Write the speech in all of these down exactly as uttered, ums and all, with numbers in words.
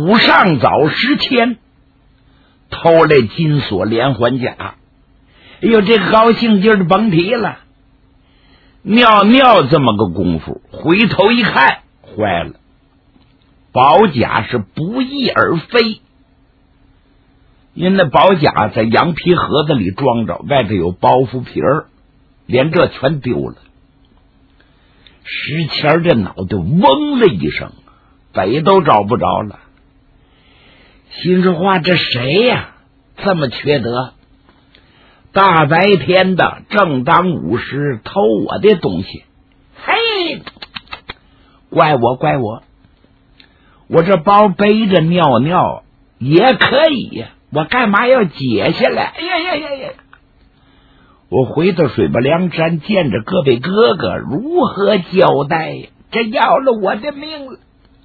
午上早时前偷来金锁连环甲，哎呦，这高兴劲儿甭提了。尿尿这么个功夫，回头一看，坏了，宝甲是不翼而飞。因为那宝甲在羊皮盒子里装着，外头有包袱皮儿，连这全丢了。石谦这脑袋嗡了一声，北都找不着了。心说话，这谁呀、啊？这么缺德！大白天的，正当午时偷我的东西，嘿，怪我怪我！我这包背着尿尿也可以呀，我干嘛要解下来？哎呀呀呀呀！我回到水泊梁山，见着各位哥哥，如何交代呀？这要了我的命了！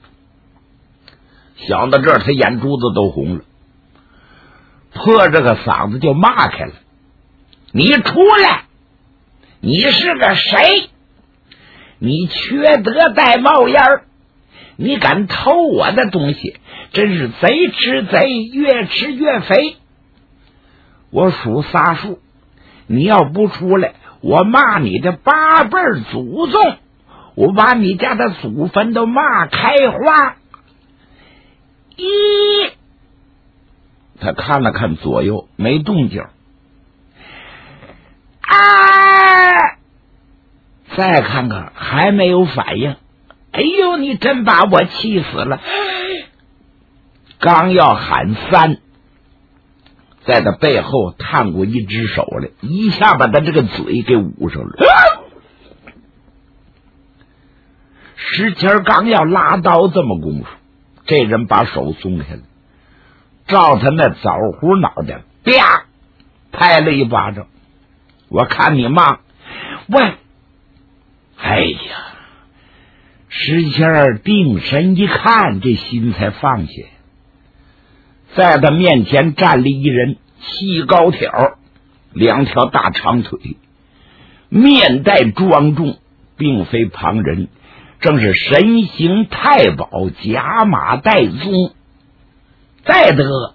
想到这儿，他眼珠子都红了，破着个嗓子就骂开了：“你出来！你是个谁？你缺德带冒烟儿！你敢偷我的东西，真是贼吃贼，越吃越肥！我数仨数，你要不出来，我骂你的八辈祖宗，我把你家的祖坟都骂开花！”一，他看了看左右，没动静。啊！再看看，还没有反应。哎呦，你真把我气死了！刚要喊三，在他背后探过一只手来，一下把他这个嘴给捂上了。啊！石谦刚要拉刀，这么功夫，这人把手松开了，照他那枣核脑袋啪拍了一巴掌。我看你骂喂！哎呀，石谦儿定神一看，这心才放下。在他面前站立一人，细高挑，两条大长腿，面带庄重，并非旁人，正是神行太保，甲马带宗戴德。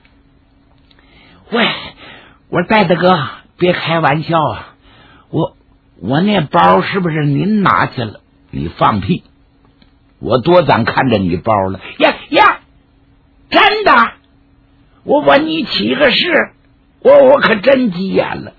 喂，我说戴德哥，别开玩笑啊！我我那包是不是您拿去了？你放屁！我多咱看着你包了呀呀！真的？我问你起个事，我我可真急眼了。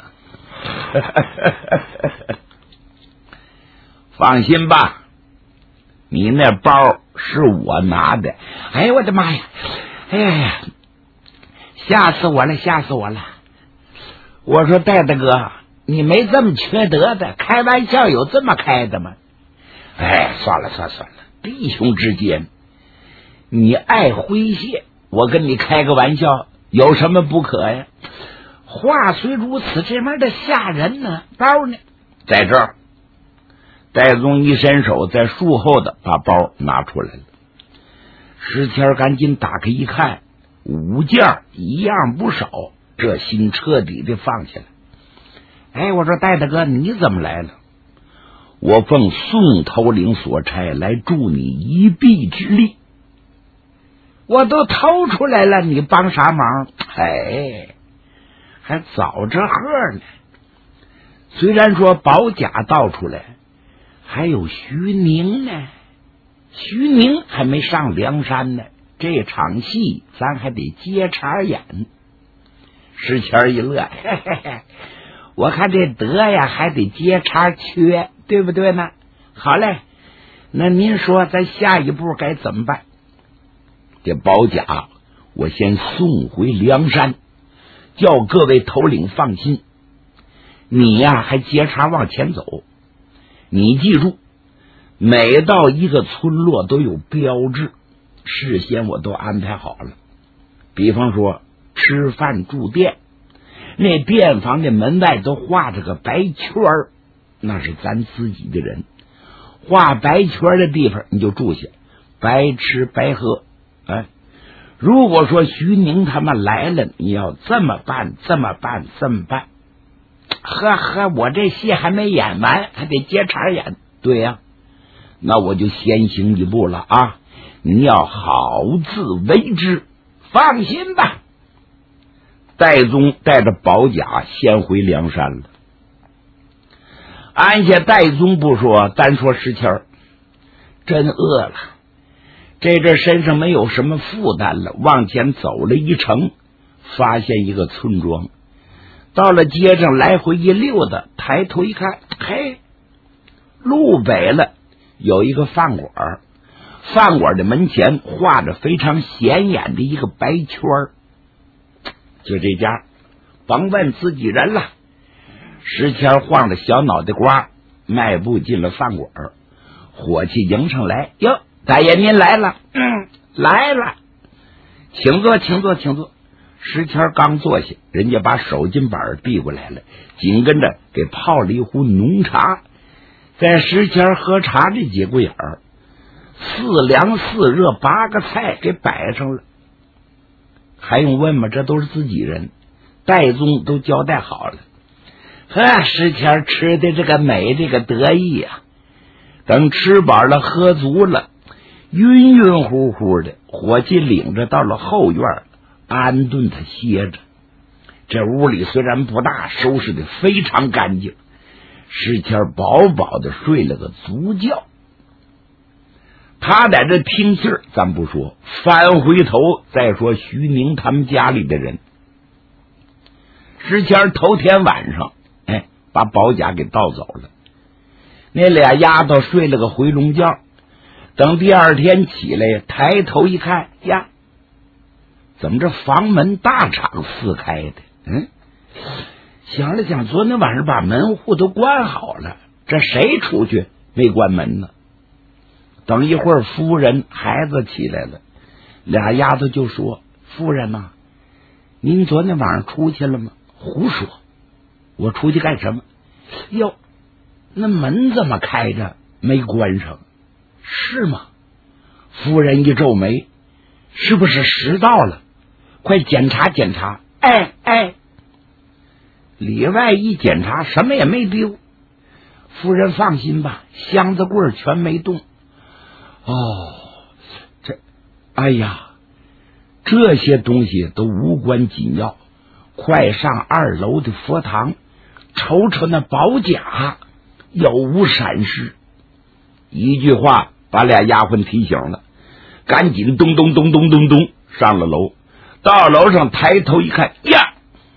放心吧，你那包是我拿的。哎我的妈呀！哎呀，吓死我了，吓死我了！我说戴大哥，你没这么缺德的，开玩笑有这么开的吗？哎，算了算了算了，弟兄之间，你爱诙谐，我跟你开个玩笑，有什么不可呀？话虽如此，这面的吓人呢，包呢？在这儿。戴宗一伸手，在树后的把包拿出来了。石谦赶紧打开一看，五件一样不少，这心彻底的放下来。哎，我说戴大哥，你怎么来了？我奉宋头领所差来助你一臂之力。我都偷出来了，你帮啥忙？哎，还早这贺呢。虽然说宝甲盗出来，还有徐宁呢，徐宁还没上梁山呢，这场戏咱还得接茬演。石谦一乐，嘿嘿嘿，我看这德呀还得接茬缺，对不对呢？好嘞，那您说咱下一步该怎么办？这宝甲我先送回梁山，叫各位头领放心。你呀还接茬往前走，你记住，每到一个村落都有标志，事先我都安排好了。比方说吃饭住店，那店房的门外都画着个白圈儿，那是咱自己的人。画白圈的地方你就住下，白吃白喝。哎，如果说徐宁他们来了，你要这么办这么办这么办。呵呵，我这戏还没演完，还得接茬演。对呀、啊，那我就先行一步了啊！ 你要好自为之，放心吧。戴宗带着保甲先回梁山了。按下戴宗不说，单说石谦儿真饿了，这阵身上没有什么负担了，往前走了一程，发现一个村庄。到了街上来回一溜达，抬头一看，嘿，路北了有一个饭馆，饭馆的门前画着非常显眼的一个白圈儿，就这家，甭问自己人了。石谦晃着小脑袋瓜，迈步进了饭馆，伙计迎上来，哟，大爷您来了。嗯，来了，请坐请坐请坐。石谦刚坐下，人家把手巾板递过来了，紧跟着给泡了一壶浓茶。在石谦喝茶这节骨眼儿，四凉四热八个菜给摆上了，还用问吗？这都是自己人，戴宗都交代好了。呵，石谦吃的这个美，这个得意呀、啊！等吃饱了喝足了，晕晕乎乎的，伙计领着到了后院，安顿他歇着。这屋里虽然不大，收拾的非常干净，石谦饱饱的睡了个足觉。他在这听信儿咱不说，翻回头再说徐宁他们家里的人。石谦头天晚上哎，把保甲给盗走了，那俩丫头睡了个回笼觉。等第二天起来，抬头一看呀，怎么这房门大敞四开的？嗯，想了想，昨天晚上把门户都关好了，这谁出去没关门呢？等一会儿夫人孩子起来了，俩丫头就说：夫人呐、啊，您昨天晚上出去了吗？胡说，我出去干什么？哟，那门怎么开着没关上？是吗？夫人一皱眉，是不是迟到了？快检查检查。哎哎，里外一检查，什么也没丢。夫人放心吧，箱子柜全没动。哦，这，哎呀，这些东西都无关紧要，快上二楼的佛堂，瞅瞅那宝甲有无闪失。一句话把俩丫鬟提醒了，赶紧咚咚咚咚咚咚上了楼。到楼上抬头一看呀，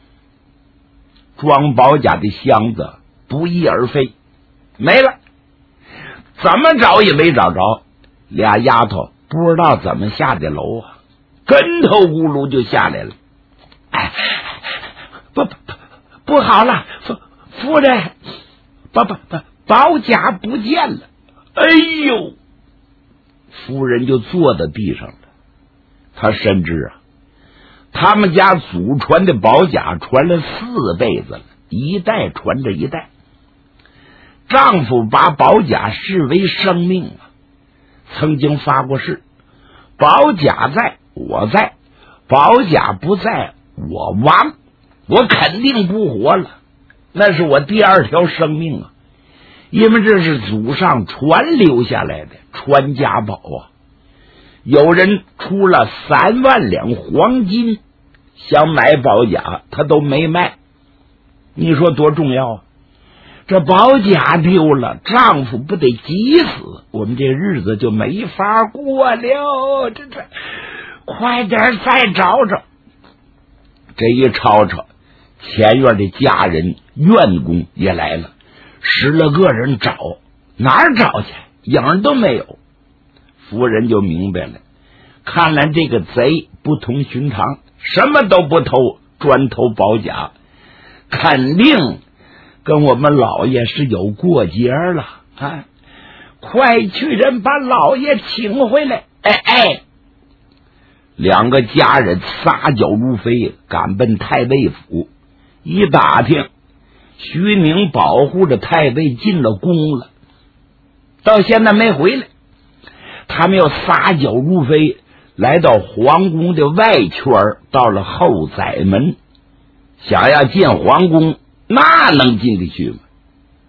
装宝甲的箱子不翼而飞，没了，怎么找也没找着。俩丫头不知道怎么下的楼啊，跟头咕噜就下来了。哎，不不不好了，夫夫人，不不不，宝甲不见了！哎呦，夫人就坐在地上了。她深知啊，他们家祖传的宝甲传了四辈子了，一代传着一代。丈夫把宝甲视为生命啊。曾经发过誓，宝甲在我在，宝甲不在我亡，我肯定不活了，那是我第二条生命啊！因为这是祖上传留下来的传家宝啊！有人出了三万两黄金想买宝甲，他都没卖，你说多重要啊！这宝甲丢了，丈夫不得急死，我们这日子就没法过了。这这，快点再找找。这一吵吵，前院的家人院工也来了，十来个人找，哪儿找去？影儿都没有。夫人就明白了，看来这个贼不同寻常，什么都不偷，专偷宝甲，肯定跟我们老爷是有过节了啊！快去人把老爷请回来！哎哎，两个家人撒脚如飞，赶奔太尉府。一打听，徐宁保护着太尉进了宫了，到现在没回来。他们又撒脚如飞，来到皇宫的外圈，到了后宰门，想要进皇宫，那能进得去吗？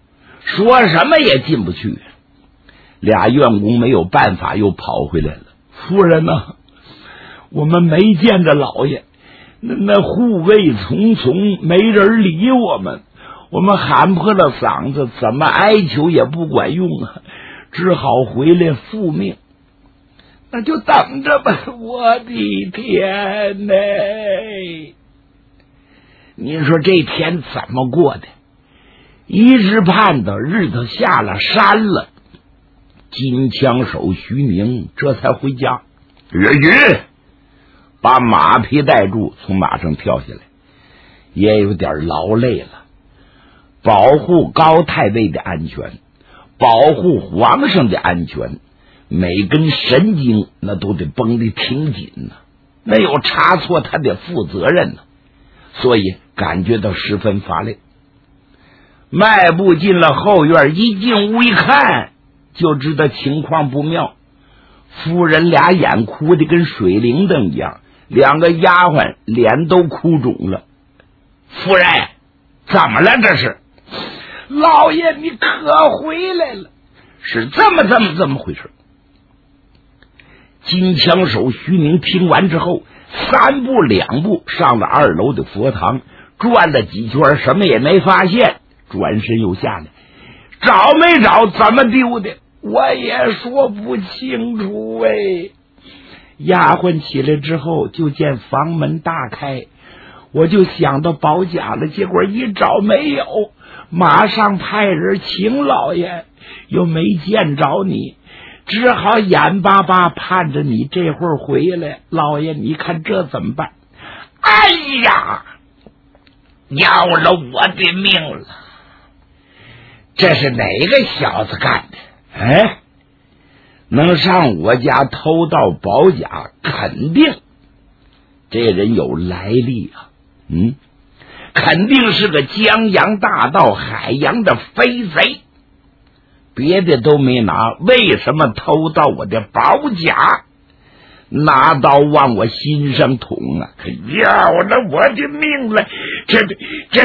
说什么也进不去。俩院工没有办法，又跑回来了。 夫人呐、啊，我们没见着老爷，那那护卫重重，没人理我们，我们喊破了嗓子，怎么哀求也不管用啊，只好回来复命。那就等着吧，我的天哪！您说这天怎么过的？一直盼到日头下了山了，金枪手徐宁这才回家。岳云把马匹带住，从马上跳下来，也有点劳累了。保护高太尉的安全，保护皇上的安全，每根神经那都得绷得挺紧呢、啊，没有差错他得负责任呢、啊，所以感觉到十分乏累。迈步进了后院，一进屋一看，就知道情况不妙。夫人俩眼哭得跟水灵灯一样，两个丫鬟脸都哭肿了。夫人，怎么了这是？老爷你可回来了，是这么这么这么回事。金枪手徐宁听完之后，三步两步上了二楼的佛堂，转了几圈，什么也没发现，转身又下来，找没找，怎么丢的，我也说不清楚哎。丫鬟起来之后，就见房门大开，我就想到保甲了，结果一找没有，马上派人请老爷，又没见着你，只好眼巴巴盼着你这会儿回来。老爷你看这怎么办？哎呀，要了我的命了，这是哪个小子干的？哎，能上我家偷盗宝甲，肯定这人有来历啊。嗯，肯定是个江洋大盗，海洋的飞贼，别的都没拿，为什么偷盗我的宝甲？拿刀往我心上捅啊！要了我的命了！这这，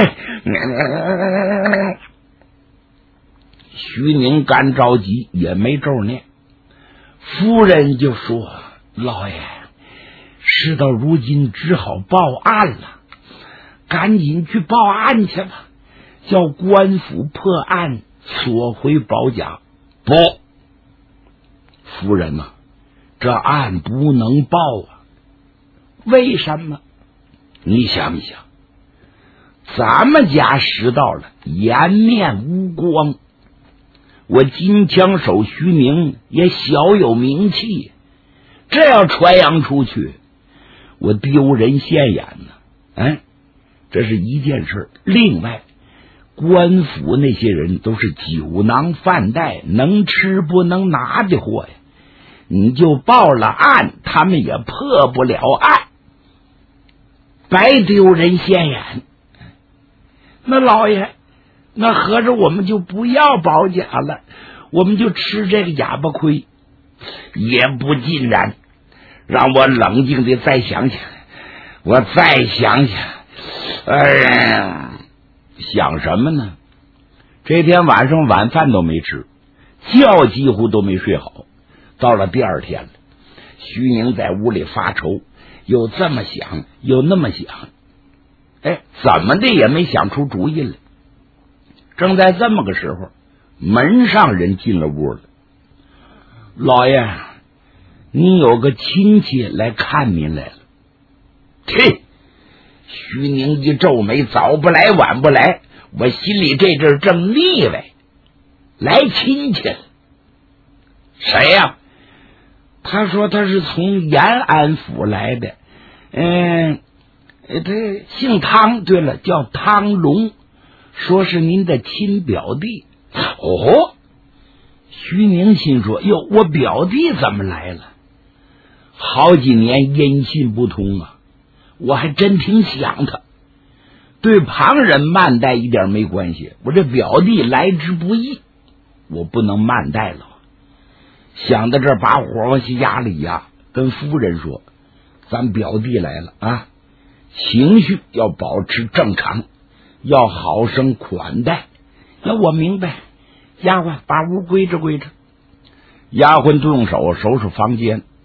徐宁干着急也没咒念。夫人就说：“老爷，事到如今只好报案了，赶紧去报案去吧，叫官府破案，索回宝甲。”不，夫人啊，这案不能报啊！为什么？你想一想，咱们家拾到了颜面无光，我金枪手徐宁也小有名气，这要传扬出去，我丢人现眼呢。哎，这是一件事。另外，官府那些人都是酒囊饭袋，能吃不能拿的货呀。你就报了案，他们也破不了案，白丢人现眼。那老爷，那合着我们就不要保甲了，我们就吃这个哑巴亏？也不尽然，让我冷静的再想想，我再想想。哎呀，想什么呢？这天晚上晚饭都没吃，觉几乎都没睡好。到了第二天了，徐宁在屋里发愁，又这么想又那么想，哎，怎么的也没想出主意来。正在这么个时候，门上人进了屋了。老爷，您有个亲戚来看您来了。嘿，徐宁一皱眉，早不来晚不来，我心里这阵正腻歪，来亲戚了。谁呀、啊？他说他是从延安府来的，嗯，他姓汤，对了，叫汤龙，说是您的亲表弟。哦，徐宁心说，哟，我表弟怎么来了？好几年音信不通啊，我还真挺想他。对旁人慢待一点没关系，我这表弟来之不易，我不能慢待了。想到这儿，把火往心压里压，跟夫人说：“咱表弟来了啊，情绪要保持正常，要好生款待。”那我明白，丫鬟把屋归置归置。丫鬟动手收拾房间，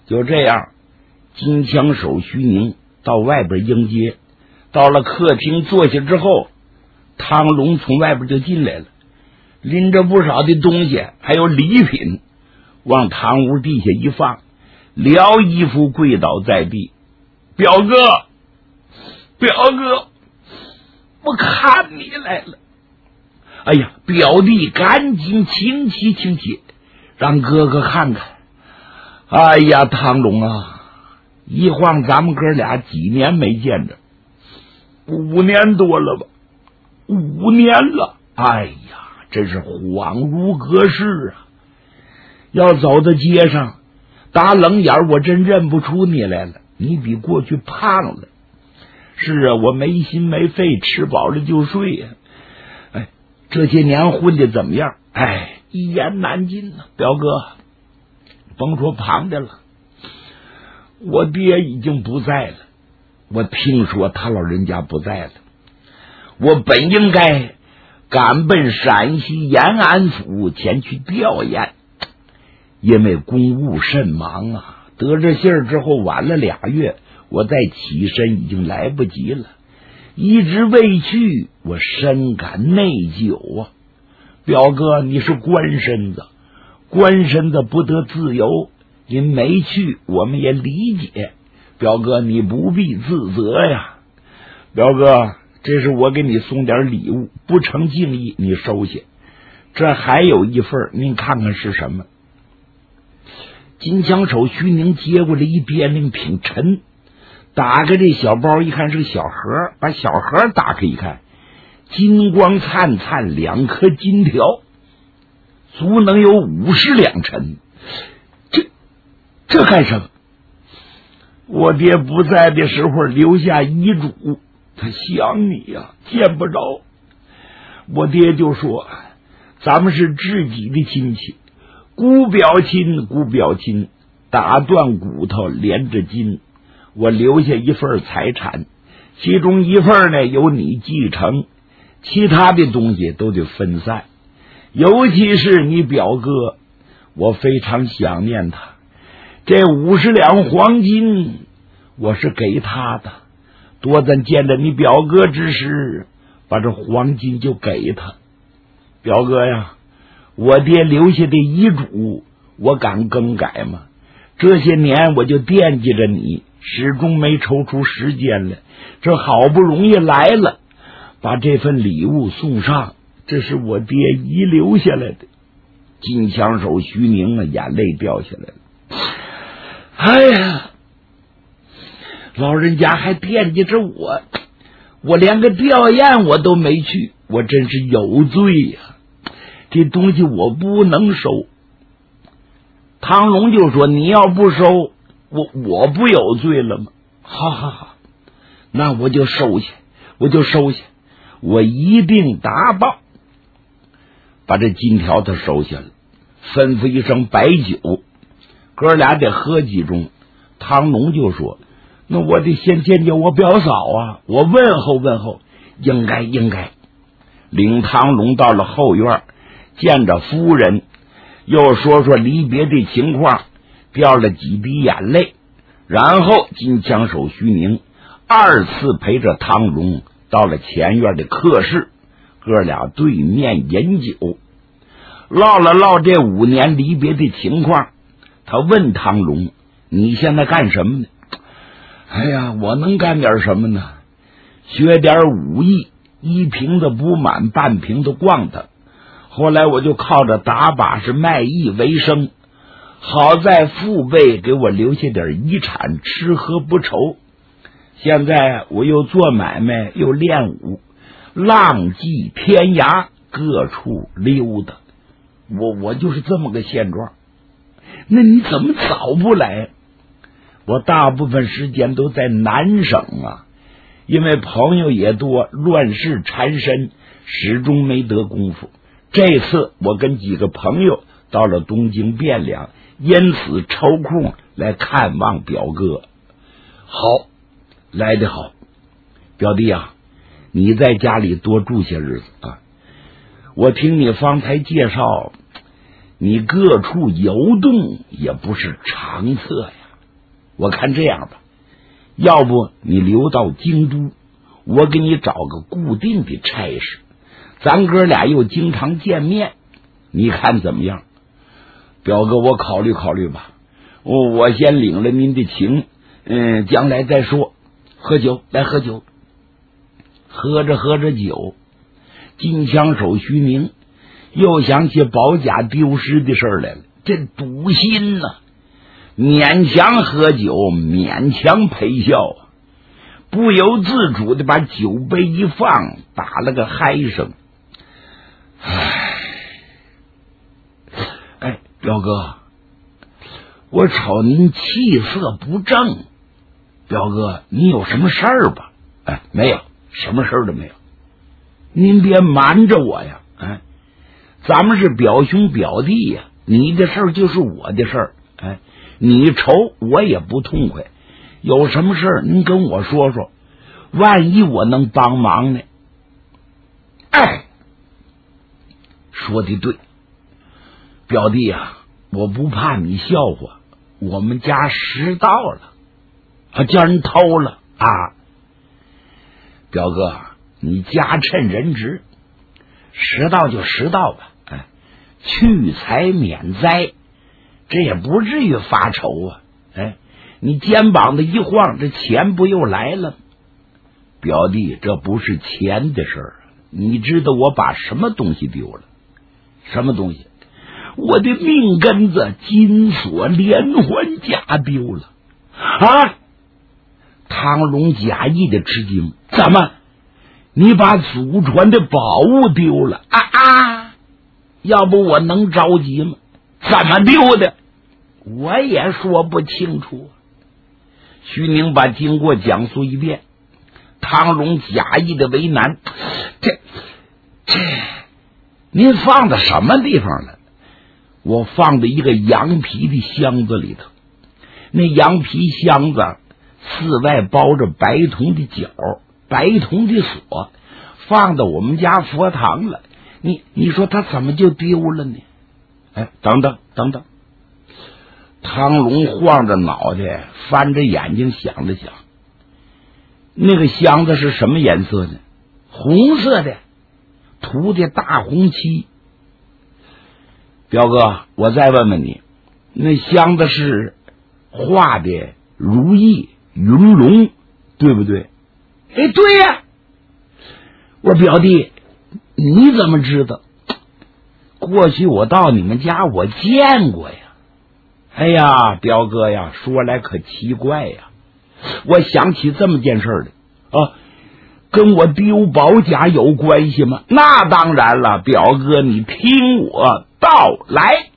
就这样，金枪手徐宁到外边迎接，到了客厅坐下之后，汤龙从外边就进来了，拎着不少的东西，还有礼品，往堂屋地下一放，撩衣服跪倒在地。表哥，表哥，我看你来了。哎呀，表弟赶紧请起请起，让哥哥看看。哎呀，汤龙啊，一晃咱们哥俩几年没见着，五年多了吧，五年了。哎呀，真是恍如隔世啊！要走到街上，打冷眼我真认不出你来了，你比过去胖了。是啊，我没心没肺，吃饱了就睡呀、啊。哎，这些年混的怎么样？哎，一言难尽呐、啊。表哥，甭说胖的了，我爹已经不在了。我听说他老人家不在了，我本应该赶奔陕西延安府前去吊唁，因为公务甚忙啊，得这信儿之后晚了俩月，我再起身已经来不及了，一直未去，我深感内疚啊。表哥，你是官身子，官身子不得自由，您没去我们也理解，表哥你不必自责呀。表哥，这是我给你送点礼物，不成敬意，你收下。这还有一份，您看看是什么。金枪手徐宁接过来一边令挺沉，打开这小包一看是个小盒，把小盒打开一看，金光灿灿两颗金条，足能有五十两沉。这这干什么？我爹不在的时候留下遗嘱，他想你呀、啊，见不着。我爹就说，咱们是知己的亲戚，姑表亲姑表亲，打断骨头连着筋。我留下一份财产，其中一份呢由你继承，其他的东西都得分散，尤其是你表哥，我非常想念他。这五十两黄金我是给他的，多咱见着你表哥之时，把这黄金就给他。表哥呀，我爹留下的遗嘱我敢更改吗？这些年我就惦记着你，始终没抽出时间来，这好不容易来了，把这份礼物送上，这是我爹遗留下来的。金枪手徐宁啊，眼泪掉下来了。哎呀，老人家还惦记着我，我连个吊唁我都没去，我真是有罪呀、啊！这东西我不能收。汤龙就说，你要不收，我我不有罪了吗？好好好，那我就收下，我就收下，我一定答报。把这金条他收下了，吩咐一声白酒，哥俩得喝几盅。汤龙就说，那我得先见见我表嫂啊，我问候问候。应该应该。领汤龙到了后院，见着夫人，又说说离别的情况，掉了几滴眼泪，然后金枪手徐宁二次陪着汤龙到了前院的客室，哥俩对面饮酒，唠了唠这五年离别的情况。他问汤龙，你现在干什么呢？哎呀，我能干点什么呢？学点武艺，一瓶子不满半瓶子逛的。后来我就靠着打把式卖艺为生，好在父辈给我留下点遗产，吃喝不愁。现在我又做买卖又练武，浪迹天涯，各处溜达。我我就是这么个现状。那你怎么早不来？我大部分时间都在南省啊，因为朋友也多，乱世缠身，始终没得功夫。这次我跟几个朋友到了东京汴梁，因此抽空来看望表哥。好，来得好。表弟啊，你在家里多住些日子啊。我听你方才介绍，你各处游动也不是常策呀。 我看这样吧，要不你留到京都，我给你找个固定的差事，咱哥俩又经常见面，你看怎么样？表哥，我考虑考虑吧，我我先领了您的情，嗯，将来再说。喝酒，来喝酒。喝着喝着酒，金枪手徐明又想起保甲丢失的事来了，这堵心呐、啊，勉强喝酒，勉强陪笑啊，不由自主的把酒杯一放，打了个嗨声。唉，哎，表哥，我瞅您气色不正，表哥，你有什么事儿吧？哎，没有，什么事儿都没有。您别瞒着我呀！哎，咱们是表兄表弟呀，你的事儿就是我的事儿。哎，你愁我也不痛快，有什么事儿您跟我说说，万一我能帮忙呢？哎，说的对，表弟啊，我不怕你笑话，我们家拾到了，啊，叫人偷了啊！表哥，你家趁人直，拾到就拾到吧，哎，去财免灾，这也不至于发愁啊！哎，你肩膀子一晃，这钱不又来了吗？表弟，这不是钱的事儿，你知道我把什么东西丢了？什么东西？我的命根子金锁连环甲丢了啊！汤龙假意的吃惊，怎么？你把祖传的宝物丢了啊啊！要不我能着急吗？怎么丢的？我也说不清楚。徐宁把经过讲述一遍，汤龙假意的为难，这这，您放在什么地方了？我放在一个羊皮的箱子里头，那羊皮箱子四外包着白铜的角，白铜的锁，放到我们家佛堂了。你你说他怎么就丢了呢？哎，等等等等，汤龙晃着脑袋，翻着眼睛想了想，那个箱子是什么颜色呢？红色的，涂的大红漆。表哥，我再问问你，那箱子是画的如意云龙，对不对？哎，对呀、啊。我表弟，你怎么知道？过去我到你们家我见过呀。哎呀，表哥呀，说来可奇怪呀，我想起这么件事来啊，跟我丢保甲有关系吗？那当然了，表哥，你听我道来。